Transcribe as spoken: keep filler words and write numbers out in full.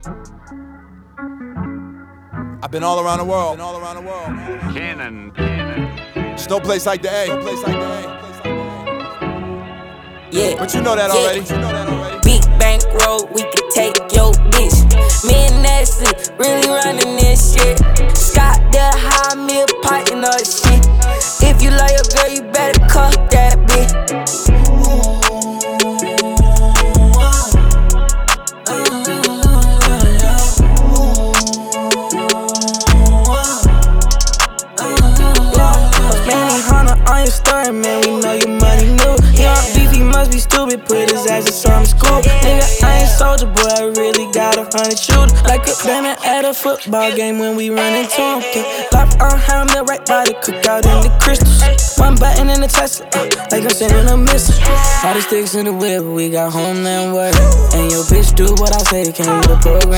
I've been all around the world. Been all around the world. Cannon, cannon. There's no place like the A. No place like the A. Yeah, But you know that yeah. already. You know that already. Big bank road, we can take your bitch. Me and Nessie really running this shit. Scott that high meal piping up shit. If you love your girl, you better cut that bitch. On your story, man, we know your money new. Young beef, he must be stupid, put his ass in summer school. Nigga, I ain't soldier, boy, I really got a hundred shooters. Like a diamond at a football game when we run into him. Lock on helmet right by the cookout in the crystals. One button in the Tesla, uh, like I'm sending a missile. All the sticks in the whip, we got homeland work. And your bitch do what I say, came with a program.